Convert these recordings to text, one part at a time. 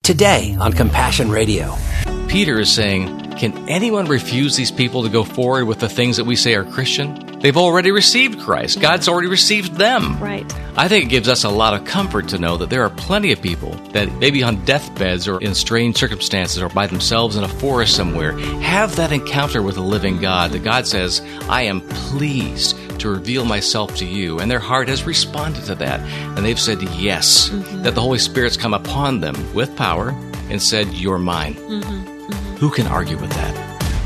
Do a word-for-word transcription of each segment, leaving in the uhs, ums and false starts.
Today on Compassion Radio. Peter is saying, can anyone refuse these people to go forward with the things that we say are Christian? They've already received Christ. God's already received them. Right. I think it gives us a lot of comfort to know that there are plenty of people that maybe on deathbeds or in strange circumstances or by themselves in a forest somewhere have that encounter with the living God. That God says, I am pleased to reveal myself to you. And their heart has responded to that. And they've said yes, mm-hmm. that the Holy Spirit's come upon them with power and said, you're mine. Mm-hmm. Mm-hmm. Who can argue with that?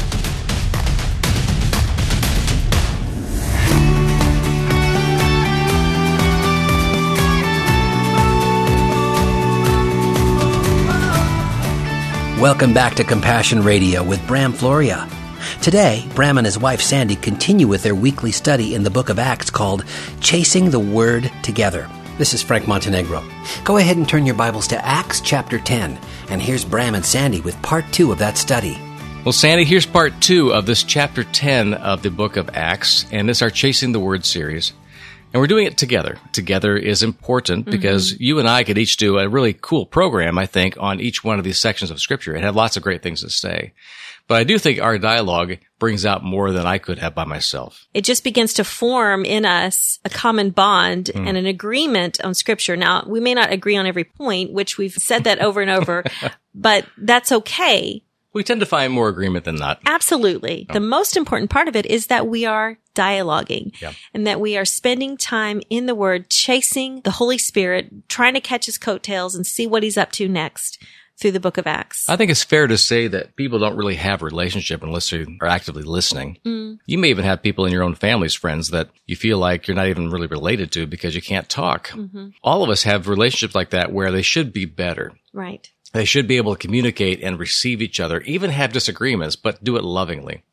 Welcome back to Compassion Radio with Bram Floria. Today, Bram and his wife Sandy continue with their weekly study in the book of Acts called Chasing the Word Together. This is Frank Montenegro. Go ahead and turn your Bibles to Acts chapter ten, and here's Bram and Sandy with part two of that study. Well, Sandy, here's part two of this chapter ten of the book of Acts, and this is our Chasing the Word series. And we're doing it together. Together is important because mm-hmm. you and I could each do a really cool program, I think, on each one of these sections of Scripture and have lots of great things to say. But I do think our dialogue brings out more than I could have by myself. It just begins to form in us a common bond mm. and an agreement on Scripture. Now, we may not agree on every point, which we've said that over and over, but that's okay. We tend to find more agreement than not. Absolutely. Oh. The most important part of it is that we are dialoguing yeah. and that we are spending time in the Word, chasing the Holy Spirit, trying to catch his coattails and see what he's up to next through the book of Acts. I think it's fair to say that people don't really have a relationship unless they are actively listening. Mm. You may even have people in your own family's friends that you feel like you're not even really related to because you can't talk. Mm-hmm. All of us have relationships like that where they should be better. Right. They should be able to communicate and receive each other, even have disagreements, but do it lovingly.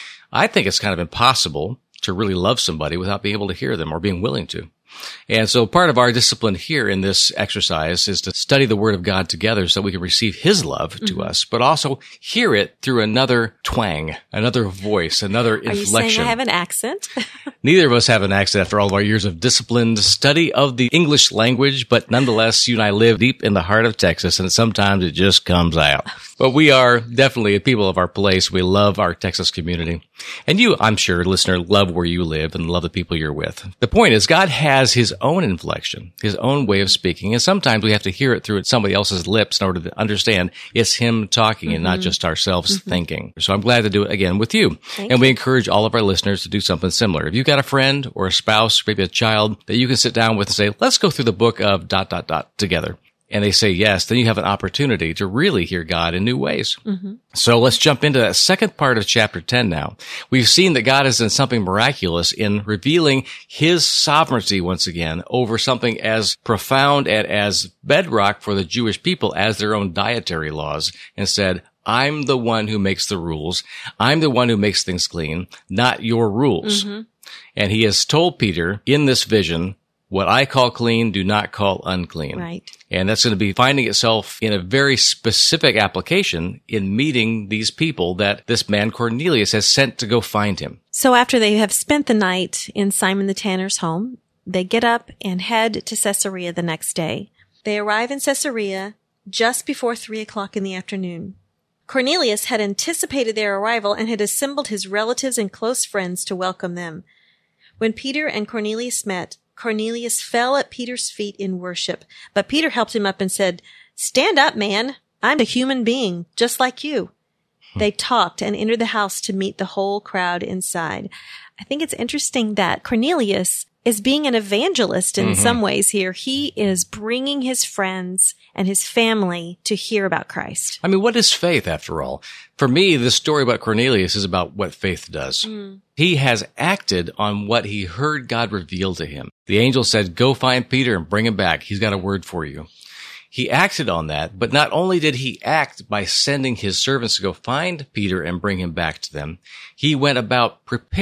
I think it's kind of impossible to really love somebody without being able to hear them or being willing to. And so part of our discipline here in this exercise is to study the Word of God together so we can receive His love to mm-hmm. us, but also hear it through another twang, another voice, another Are inflection. Are you saying I have an accent? Neither of us have an accent after all of our years of disciplined study of the English language, but nonetheless, you and I live deep in the heart of Texas, and sometimes it just comes out. But we are definitely people of our place. We love our Texas community. And you, I'm sure, listener, love where you live and love the people you're with. The point is, God has His own inflection, His own way of speaking, and sometimes we have to hear it through somebody else's lips in order to understand it's Him talking mm-hmm. and not just ourselves mm-hmm. thinking. So I'm glad to do it again with you. Thank and we you. encourage all of our listeners to do something similar. If you've got a friend or a spouse, maybe a child that you can sit down with and say, let's go through the book of dot, dot, dot together. And they say yes, then you have an opportunity to really hear God in new ways. Mm-hmm. So let's jump into that second part of chapter ten now. We've seen that God has done something miraculous in revealing His sovereignty once again over something as profound and as bedrock for the Jewish people as their own dietary laws, and said, I'm the one who makes the rules. I'm the one who makes things clean, not your rules. Mm-hmm. And He has told Peter in this vision, what I call clean, do not call unclean. Right. And that's going to be finding itself in a very specific application in meeting these people that this man Cornelius has sent to go find him. So after they have spent the night in Simon the tanner's home, they get up and head to Caesarea the next day. They arrive in Caesarea just before three o'clock in the afternoon. Cornelius had anticipated their arrival and had assembled his relatives and close friends to welcome them. When Peter and Cornelius met, Cornelius fell at Peter's feet in worship, but Peter helped him up and said, Stand up, man. I'm a human being, just like you. Hmm. They talked and entered the house to meet the whole crowd inside. I think it's interesting that Cornelius is being an evangelist in mm-hmm. some ways here. He is bringing his friends and his family to hear about Christ. I mean, what is faith, after all? For me, this story about Cornelius is about what faith does. Mm. He has acted on what he heard God reveal to him. The angel said, go find Peter and bring him back. He's got a word for you. He acted on that, but not only did he act by sending his servants to go find Peter and bring him back to them, he went about preparing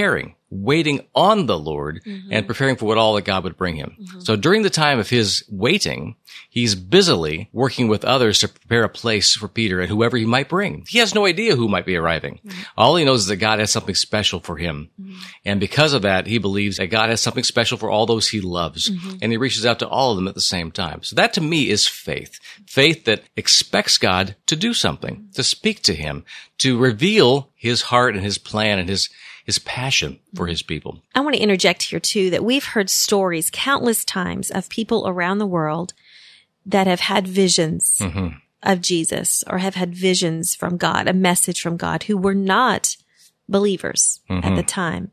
waiting on the Lord Mm-hmm. and preparing for what all that God would bring him. Mm-hmm. So during the time of his waiting, he's busily working with others to prepare a place for Peter and whoever he might bring. He has no idea who might be arriving. Mm-hmm. All he knows is that God has something special for him. Mm-hmm. And because of that, he believes that God has something special for all those he loves. Mm-hmm. And he reaches out to all of them at the same time. So that to me is faith. Faith that expects God to do something, to speak to him, to reveal his heart and his plan and his his passion for his people. I want to interject here too that we've heard stories countless times of people around the world that have had visions mm-hmm. of Jesus or have had visions from God, a message from God, who were not believers mm-hmm. at the time.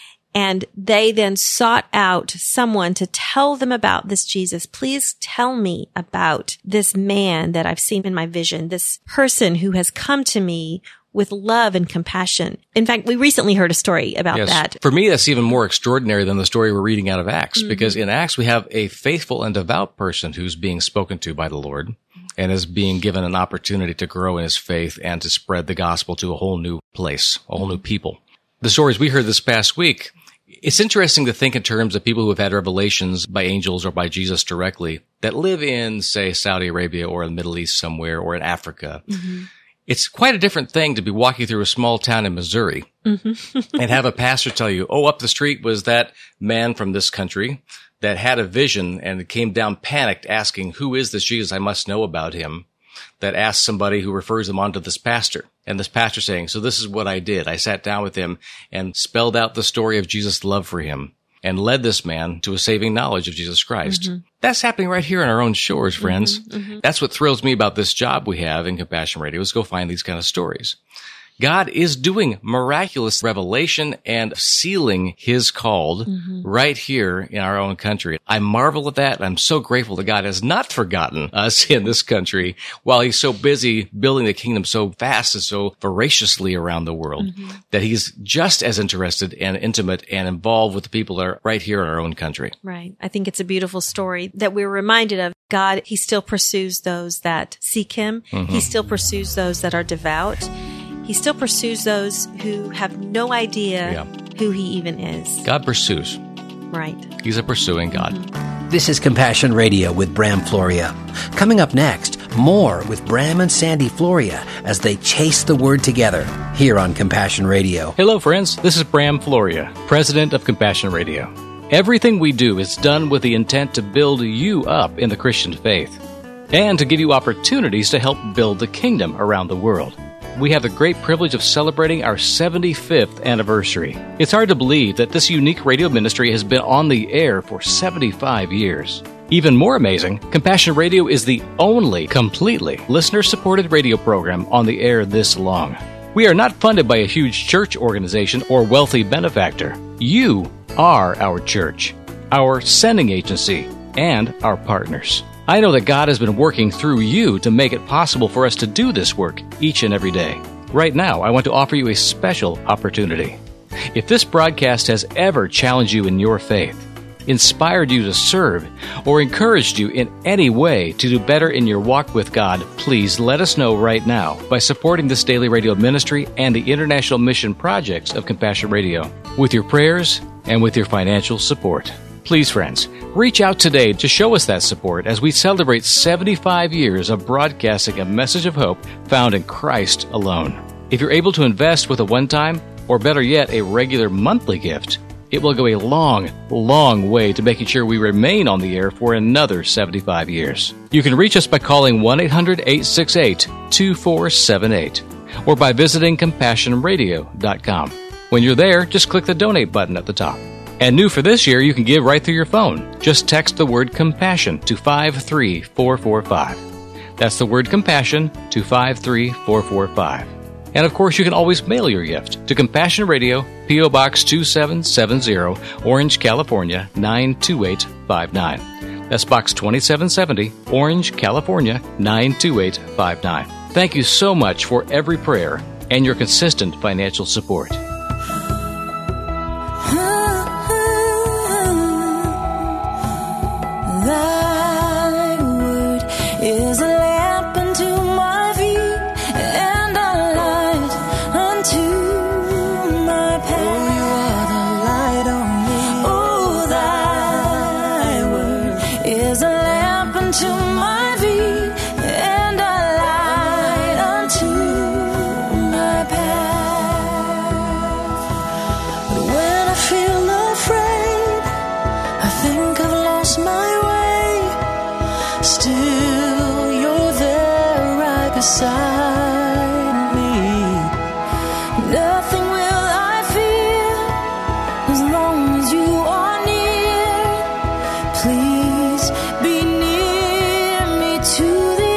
And they then sought out someone to tell them about this Jesus. Please tell me about this man that I've seen in my vision, this person who has come to me with love and compassion. In fact, we recently heard a story about yes. that. For me, that's even more extraordinary than the story we're reading out of Acts, mm-hmm. because in Acts, we have a faithful and devout person who's being spoken to by the Lord and is being given an opportunity to grow in his faith and to spread the gospel to a whole new place, a whole new people. The stories we heard this past week, it's interesting to think in terms of people who have had revelations by angels or by Jesus directly that live in, say, Saudi Arabia or in the Middle East somewhere or in Africa. Mm-hmm. It's quite a different thing to be walking through a small town in Missouri mm-hmm. and have a pastor tell you, oh, up the street was that man from this country that had a vision and came down panicked asking, who is this Jesus? I must know about him. That asked somebody who refers them on to this pastor. And this pastor saying, so this is what I did. I sat down with him and spelled out the story of Jesus' love for him and led this man to a saving knowledge of Jesus Christ. Mm-hmm. That's happening right here on our own shores, friends. Mm-hmm, mm-hmm. That's what thrills me about this job we have in Compassion Radio, is go find these kind of stories. God is doing miraculous revelation and sealing his called mm-hmm. right here in our own country. I marvel at that. I'm so grateful that God has not forgotten us in this country while he's so busy building the kingdom so fast and so voraciously around the world mm-hmm. that he's just as interested and intimate and involved with the people that are right here in our own country. Right. I think it's a beautiful story that we're reminded of. God, he still pursues those that seek him. Mm-hmm. He still pursues those that are devout. He still pursues those who have no idea yeah. who he even is. God pursues. Right. He's a pursuing God. Mm-hmm. This is Compassion Radio with Bram Floria. Coming up next, more with Bram and Sandy Floria as they chase the word together here on Compassion Radio. Hello, friends. This is Bram Floria, president of Compassion Radio. Everything we do is done with the intent to build you up in the Christian faith and to give you opportunities to help build the kingdom around the world. We have the great privilege of celebrating our seventy-fifth anniversary. It's hard to believe that this unique radio ministry has been on the air for seventy-five years. Even more amazing, Compassion Radio is the only completely listener-supported radio program on the air this long. We are not funded by a huge church organization or wealthy benefactor. You are our church, our sending agency, and our partners. I know that God has been working through you to make it possible for us to do this work each and every day. Right now, I want to offer you a special opportunity. If this broadcast has ever challenged you in your faith, inspired you to serve, or encouraged you in any way to do better in your walk with God, please let us know right now by supporting this daily radio ministry and the international mission projects of Compassion Radio with your prayers and with your financial support. Please, friends, reach out today to show us that support as we celebrate seventy-five years of broadcasting a message of hope found in Christ alone. If you're able to invest with a one-time, or better yet, a regular monthly gift, it will go a long, long way to making sure we remain on the air for another seventy-five years. You can reach us by calling one eight hundred, eight six eight, two four seven eight or by visiting compassion radio dot com. When you're there, just click the donate button at the top. And new for this year, you can give right through your phone. Just text the word compassion to five three four four five. That's the word compassion to five three four four five. And of course, you can always mail your gift to Compassion Radio, P O Box two seven seven zero, Orange, California, nine two eight five nine. That's Box twenty-seven seventy, Orange, California, nine two eight five nine. Thank you so much for every prayer and your consistent financial support. Thy word is a lamp unto my feet and a light unto my path. Oh, you are the beside me. Nothing will I fear as long as you are near. Please be near me to the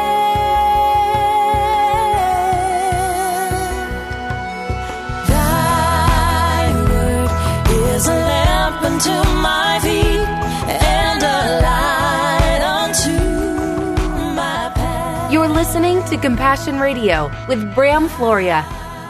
end. Thy word is a lamp unto my feet and a light unto my path. You're listening to Compassion Radio with Bram Floria.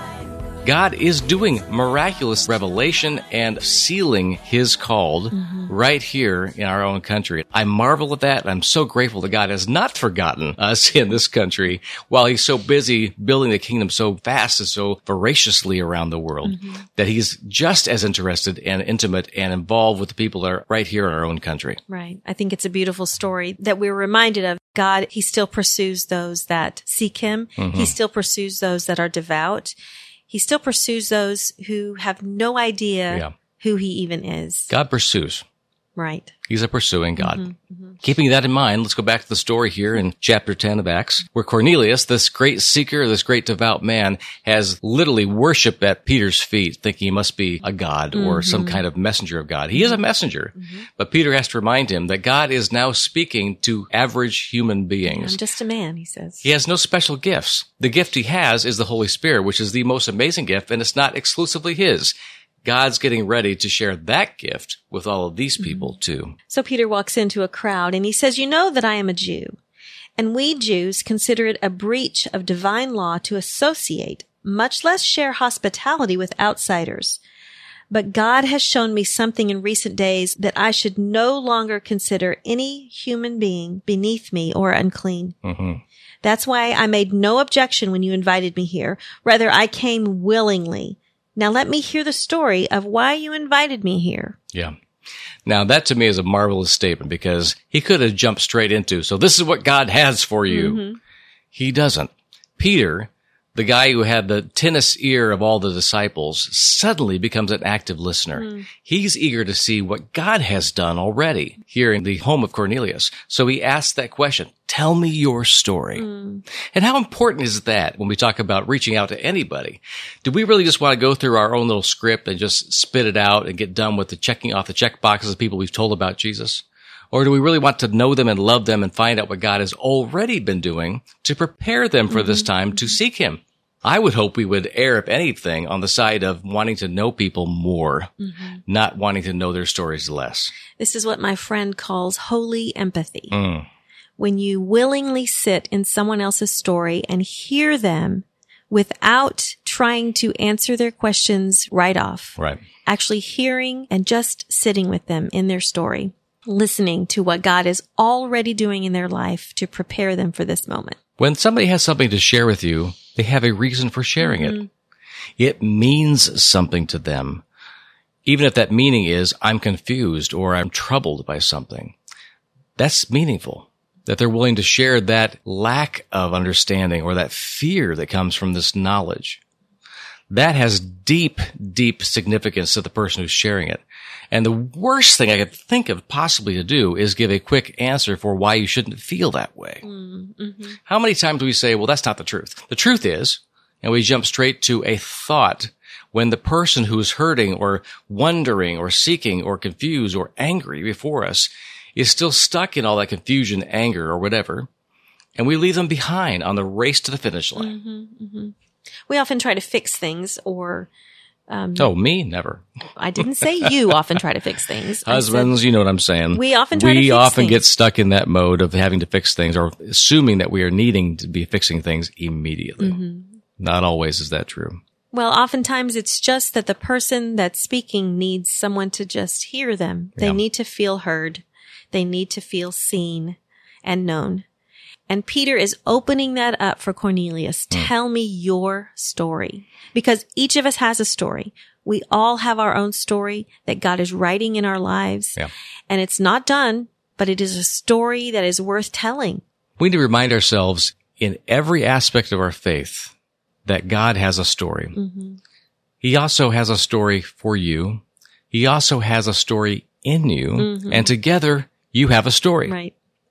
God is doing miraculous revelation and sealing His called mm-hmm. right here in our own country. I marvel at that. I'm so grateful that God has not forgotten us in this country while He's so busy building the kingdom so fast and so voraciously around the world, mm-hmm. that He's just as interested and intimate and involved with the people that are right here in our own country. Right. I think it's a beautiful story that we're reminded of. God, He still pursues those that seek Him. Mm-hmm. He still pursues those that are devout. He still pursues those who have no idea yeah. who He even is. God pursues. Right. He's a pursuing God. Mm-hmm, mm-hmm. Keeping that in mind, let's go back to the story here in chapter ten of Acts, where Cornelius, this great seeker, this great devout man, has literally worshiped at Peter's feet, thinking he must be a god mm-hmm. or some kind of messenger of God. He is a messenger, mm-hmm. but Peter has to remind him that God is now speaking to average human beings. I'm just a man, he says. He has no special gifts. The gift he has is the Holy Spirit, which is the most amazing gift, and it's not exclusively his. God's getting ready to share that gift with all of these people too. So Peter walks into a crowd and he says, "You know that I am a Jew, and we Jews consider it a breach of divine law to associate, much less share hospitality with outsiders. But God has shown me something in recent days that I should no longer consider any human being beneath me or unclean. Mm-hmm. That's why I made no objection when you invited me here. Rather, I came willingly. Now let me hear the story of why you invited me here." Yeah. Now that to me is a marvelous statement because he could have jumped straight into, so this is what God has for you. Mm-hmm. He doesn't. Peter, the guy who had the tennis ear of all the disciples, suddenly becomes an active listener. Mm. He's eager to see what God has done already here in the home of Cornelius. So he asks that question, tell me your story. Mm. And how important is that when we talk about reaching out to anybody? Do we really just want to go through our own little script and just spit it out and get done with the checking off the check boxes of people we've told about Jesus? Or do we really want to know them and love them and find out what God has already been doing to prepare them for mm-hmm. this time to seek Him? I would hope we would err, if anything, on the side of wanting to know people more, mm-hmm. not wanting to know their stories less. This is what my friend calls holy empathy. Mm. When you willingly sit in someone else's story and hear them without trying to answer their questions right off. Right. Actually hearing and just sitting with them in their story, listening to what God is already doing in their life to prepare them for this moment. When somebody has something to share with you, they have a reason for sharing mm-hmm. it. It means something to them. Even if that meaning is, I'm confused or I'm troubled by something. That's meaningful. That they're willing to share that lack of understanding or that fear that comes from this knowledge. That has deep, deep significance to the person who's sharing it. And the worst thing I could think of possibly to do is give a quick answer for why you shouldn't feel that way. Mm-hmm. How many times do we say, well, that's not the truth? The truth is, and we jump straight to a thought when the person who's hurting or wondering or seeking or confused or angry before us is still stuck in all that confusion, anger, or whatever, and we leave them behind on the race to the finish line. Mm-hmm, mm-hmm. We often try to fix things or... Um, oh, me? Never. I didn't say you often try to fix things. Husbands, you know what I'm saying. We often try we to fix often things. get stuck in that mode of having to fix things or assuming that we are needing to be fixing things immediately. Mm-hmm. Not always is that true. Well, oftentimes it's just that the person that's speaking needs someone to just hear them. They yeah. need to feel heard. They need to feel seen and known. And Peter is opening that up for Cornelius. Mm. Tell me your story. Because each of us has a story. We all have our own story that God is writing in our lives. Yeah. And it's not done, but it is a story that is worth telling. We need to remind ourselves in every aspect of our faith that God has a story. Mm-hmm. He also has a story for you. He also has a story in you. Mm-hmm. And together you have a story. Right.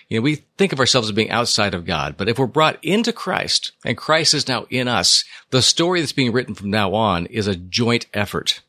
You know, we think of ourselves as being outside of God, but if we're brought into Christ and Christ is now in us, the story that's being written from now on is a joint effort.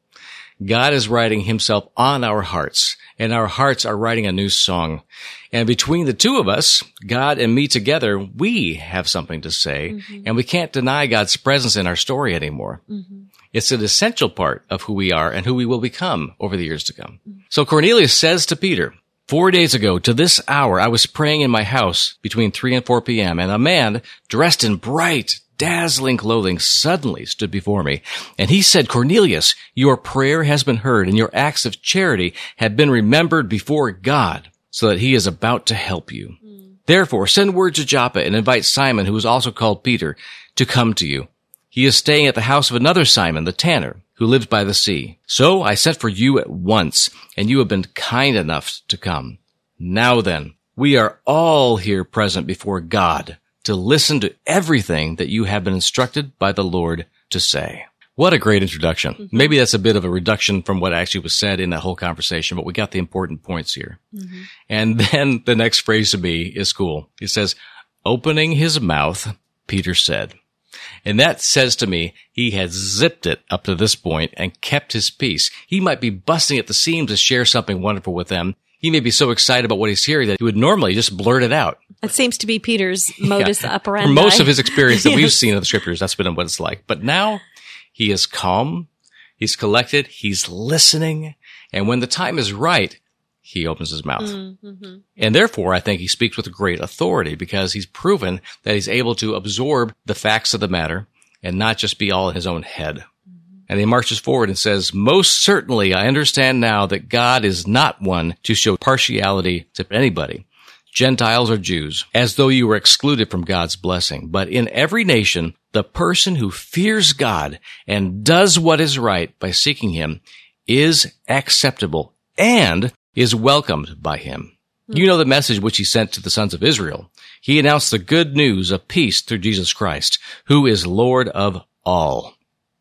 God is writing himself on our hearts, and our hearts are writing a new song. And between the two of us, God and me together, we have something to say, mm-hmm. and we can't deny God's presence in our story anymore. Mm-hmm. It's an essential part of who we are and who we will become over the years to come. Mm-hmm. So Cornelius says to Peter, Four days ago, to this hour, I was praying in my house between three and four p.m., and a man dressed in bright, dazzling clothing suddenly stood before me. And he said, Cornelius, your prayer has been heard, and your acts of charity have been remembered before God, so that he is about to help you. Mm. Therefore, send word to Joppa and invite Simon, who is also called Peter, to come to you. He is staying at the house of another Simon, the tanner, who lives by the sea. So I sent for you at once, and you have been kind enough to come. Now then, we are all here present before God to listen to everything that you have been instructed by the Lord to say. What a great introduction. Mm-hmm. Maybe that's a bit of a reduction from what actually was said in that whole conversation, but we got the important points here. Mm-hmm. And then the next phrase to me is cool. It says, opening his mouth, Peter said. And that says to me, he has zipped it up to this point and kept his peace. He might be busting at the seams to share something wonderful with them. He may be so excited about what he's hearing that he would normally just blurt it out. That seems to be Peter's modus yeah. operandi. For most of his experience that yes. we've seen in the scriptures, that's been what it's like. But now he is calm, he's collected, he's listening, and when the time is right, he opens his mouth. Mm-hmm. And therefore, I think he speaks with great authority because he's proven that he's able to absorb the facts of the matter and not just be all in his own head. Mm-hmm. And he marches forward and says, most certainly I understand now that God is not one to show partiality to anybody, Gentiles or Jews, as though you were excluded from God's blessing. But in every nation, the person who fears God and does what is right by seeking him is acceptable and is welcomed by him. You know the message which he sent to the sons of Israel. He announced the good news of peace through Jesus Christ, who is Lord of all.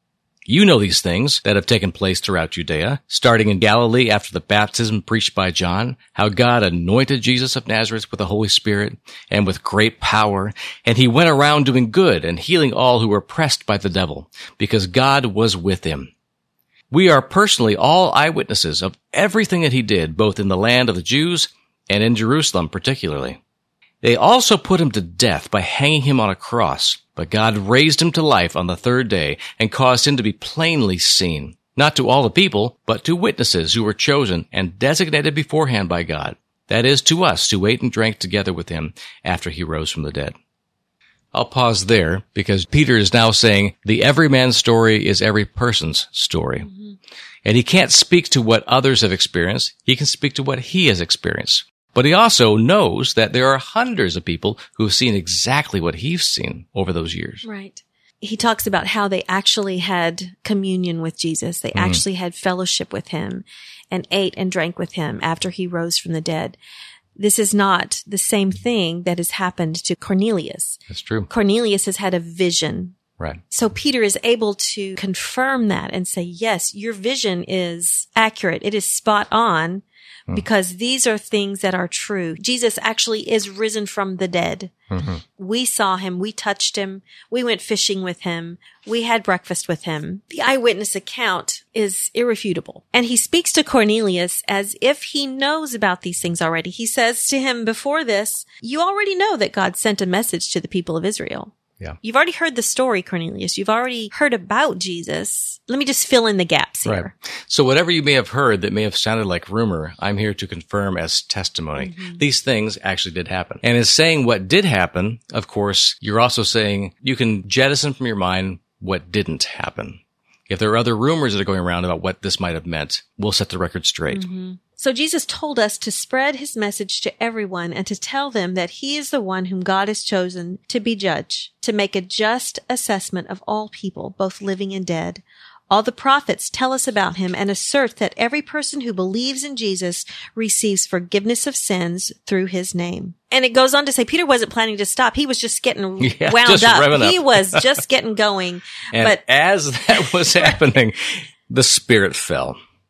You know these things that have taken place throughout Judea, starting in Galilee after the baptism preached by John, how God anointed Jesus of Nazareth with the Holy Spirit and with great power, and he went around doing good and healing all who were oppressed by the devil, because God was with him. We are personally all eyewitnesses of everything that he did, both in the land of the Jews and in Jerusalem particularly. They also put him to death by hanging him on a cross, but God raised him to life on the third day and caused him to be plainly seen, not to all the people, but to witnesses who were chosen and designated beforehand by God, that is, to us who ate and drank together with him after he rose from the dead. I'll pause there because Peter is now saying the everyman's story is every person's story. Mm-hmm. And he can't speak to what others have experienced. He can speak to what he has experienced. But he also knows that there are hundreds of people who have seen exactly what he's seen over those years. Right. He talks about how they actually had communion with Jesus. They mm-hmm. actually had fellowship with him and ate and drank with him after he rose from the dead. This is not the same thing that has happened to Cornelius. That's true. Cornelius has had a vision. Right. So Peter is able to confirm that and say, yes, your vision is accurate. It is spot on mm. because these are things that are true. Jesus actually is risen from the dead. Mm-hmm. We saw him. We touched him. We went fishing with him. We had breakfast with him. The eyewitness account is irrefutable. And he speaks to Cornelius as if he knows about these things already. He says to him before this, you already know that God sent a message to the people of Israel. Yeah. You've already heard the story, Cornelius. You've already heard about Jesus. Let me just fill in the gaps here. Right. So whatever you may have heard that may have sounded like rumor, I'm here to confirm as testimony. Mm-hmm. These things actually did happen. And in saying what did happen, of course, you're also saying you can jettison from your mind what didn't happen. If there are other rumors that are going around about what this might have meant, we'll set the record straight. Mm-hmm. So Jesus told us to spread his message to everyone and to tell them that he is the one whom God has chosen to be judge, to make a just assessment of all people, both living and dead. All the prophets tell us about him and assert that every person who believes in Jesus receives forgiveness of sins through his name. And it goes on to say Peter wasn't planning to stop. He was just getting yeah, wound just up. up. He was just getting going. And but as that was happening, the Spirit fell.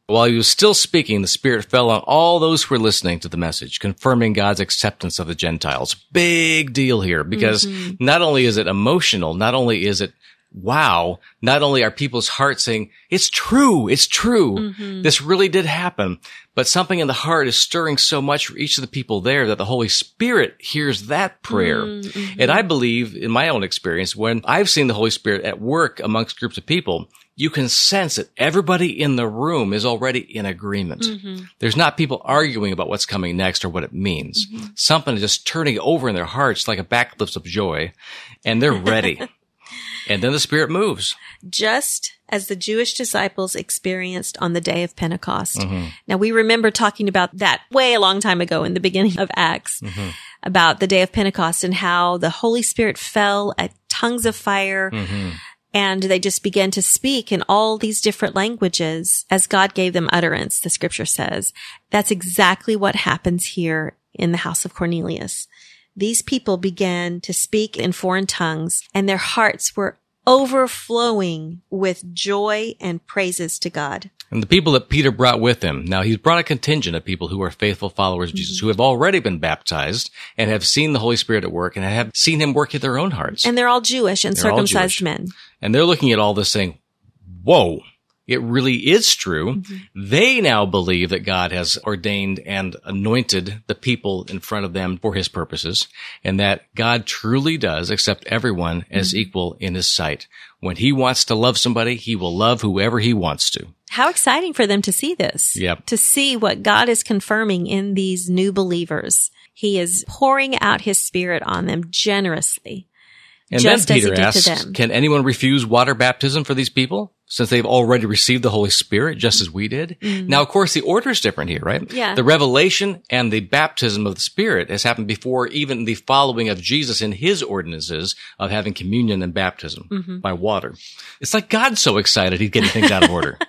While he was still speaking, the Spirit fell on all those who were listening to the message, confirming God's acceptance of the Gentiles. Big deal here, because mm-hmm. not only is it emotional, not only is it wow, not only are people's hearts saying, it's true, it's true, mm-hmm. this really did happen, but something in the heart is stirring so much for each of the people there that the Holy Spirit hears that prayer. Mm-hmm. And I believe, in my own experience, when I've seen the Holy Spirit at work amongst groups of people, you can sense that everybody in the room is already in agreement. Mm-hmm. There's not people arguing about what's coming next or what it means. Mm-hmm. Something is just turning over in their hearts like a backlift of joy, and they're ready. And then the Spirit moves. Just as the Jewish disciples experienced on the day of Pentecost. Mm-hmm. Now, we remember talking about that way a long time ago in the beginning of Acts, mm-hmm. about the day of Pentecost and how the Holy Spirit fell at tongues of fire, mm-hmm. and they just began to speak in all these different languages as God gave them utterance, the scripture says. That's exactly what happens here in the house of Cornelius. These people began to speak in foreign tongues, and their hearts were overflowing with joy and praises to God. And the people that Peter brought with him, now he's brought a contingent of people who are faithful followers of Jesus, mm-hmm. who have already been baptized and have seen the Holy Spirit at work and have seen him work in their own hearts. And they're all Jewish and they're circumcised Jewish. men. And they're looking at all this saying, whoa, it really is true. Mm-hmm. They now believe that God has ordained and anointed the people in front of them for his purposes, and that God truly does accept everyone as mm-hmm. equal in his sight. When he wants to love somebody, he will love whoever he wants to. How exciting for them to see this. Yep. To see what God is confirming in these new believers. He is pouring out his Spirit on them generously. And then Peter asks, can anyone refuse water baptism for these people, since they've already received the Holy Spirit, just as we did? Mm-hmm. Now, of course, the order is different here, right? Yeah. The revelation and the baptism of the Spirit has happened before even the following of Jesus in his ordinances of having communion and baptism mm-hmm. by water. It's like God's so excited he's getting things out of order.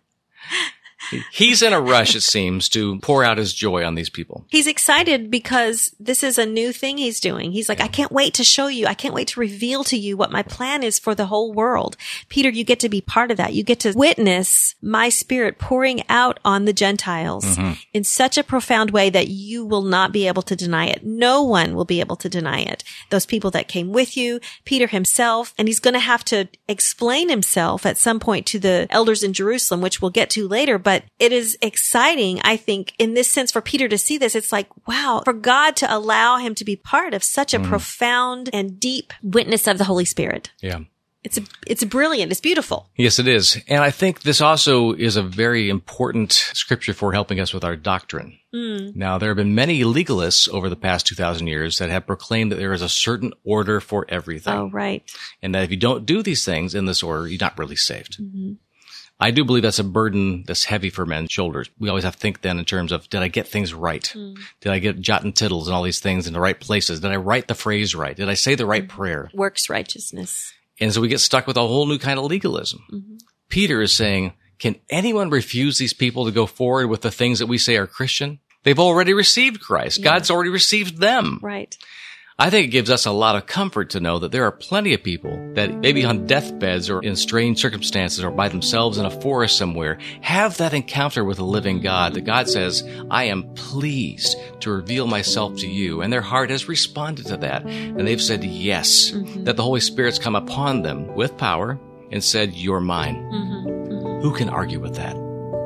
He's in a rush, it seems, to pour out his joy on these people. He's excited because this is a new thing he's doing. He's like, I can't wait to show you. I can't wait to reveal to you what my plan is for the whole world. Peter, you get to be part of that. You get to witness my Spirit pouring out on the Gentiles mm-hmm. in such a profound way that you will not be able to deny it. No one will be able to deny it. Those people that came with you, Peter himself, and he's going to have to explain himself at some point to the elders in Jerusalem, which we'll get to later, but it is exciting, I think, in this sense for Peter to see this. It's like, wow, for God to allow him to be part of such a mm. profound and deep witness of the Holy Spirit. Yeah. It's a, it's brilliant. It's beautiful. Yes, it is. And I think this also is a very important scripture for helping us with our doctrine. Mm. Now, there have been many legalists over the past two thousand years that have proclaimed that there is a certain order for everything. Oh, right. And that if you don't do these things in this order, you're not really saved. Mm-hmm. I do believe that's a burden that's heavy for men's shoulders. We always have to think then in terms of, did I get things right? Mm. Did I get jot and tittles and all these things in the right places? Did I write the phrase right? Did I say the right mm. prayer? Works righteousness. And so we get stuck with a whole new kind of legalism. Mm-hmm. Peter is saying, can anyone refuse these people to go forward with the things that we say are Christian? They've already received Christ. Yeah. God's already received them. Right. I think it gives us a lot of comfort to know that there are plenty of people that maybe on deathbeds or in strange circumstances or by themselves in a forest somewhere have that encounter with a living God, that God says, I am pleased to reveal myself to you. And their heart has responded to that. And they've said yes, mm-hmm. that the Holy Spirit's come upon them with power and said, you're mine. Mm-hmm. Mm-hmm. Who can argue with that?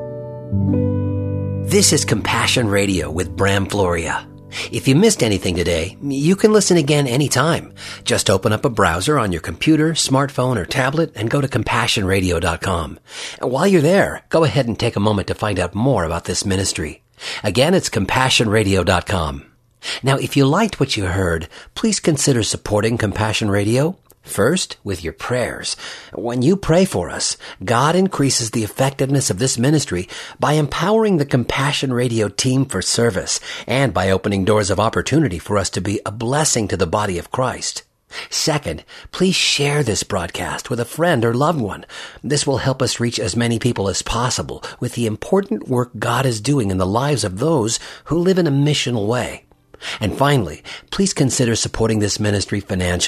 This is Compassion Radio with Bram Floria. If you missed anything today, you can listen again anytime. Just open up a browser on your computer, smartphone, or tablet and go to compassion radio dot com. And while you're there, go ahead and take a moment to find out more about this ministry. Again, it's compassion radio dot com. Now, if you liked what you heard, please consider supporting Compassion Radio. First, with your prayers. When you pray for us, God increases the effectiveness of this ministry by empowering the Compassion Radio team for service and by opening doors of opportunity for us to be a blessing to the body of Christ. Second, please share this broadcast with a friend or loved one. This will help us reach as many people as possible with the important work God is doing in the lives of those who live in a missional way. And finally, please consider supporting this ministry financially.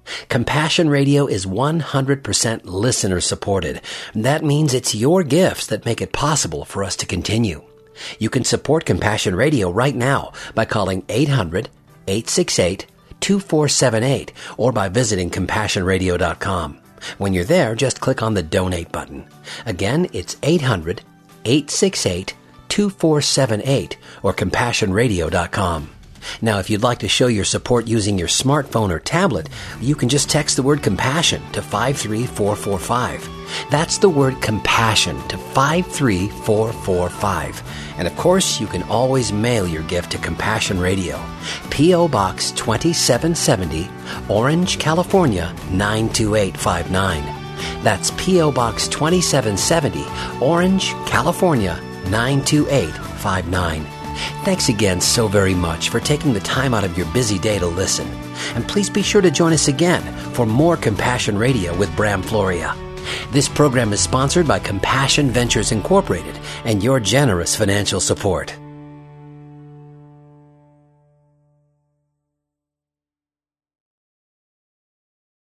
Compassion Radio is one hundred percent listener supported. That means it's your gifts that make it possible for us to continue. You can support Compassion Radio right now by calling eight hundred, eight six eight, two four seven eight or by visiting compassion radio dot com. When you're there, just click on the donate button. Again, it's eight hundred, eight six eight, two four seven eight or compassion radio dot com. Now, if you'd like to show your support using your smartphone or tablet, you can just text the word compassion to five three four four five. That's the word compassion to five three four four five. And of course, you can always mail your gift to Compassion Radio, P O. Box twenty-seven seventy, Orange, California, nine two eight five nine. That's P O. Box twenty-seven seventy, Orange, California, nine two eight five nine. Thanks again so very much for taking the time out of your busy day to listen. And please be sure to join us again for more Compassion Radio with Bram Floria. This program is sponsored by Compassion Ventures Incorporated and your generous financial support.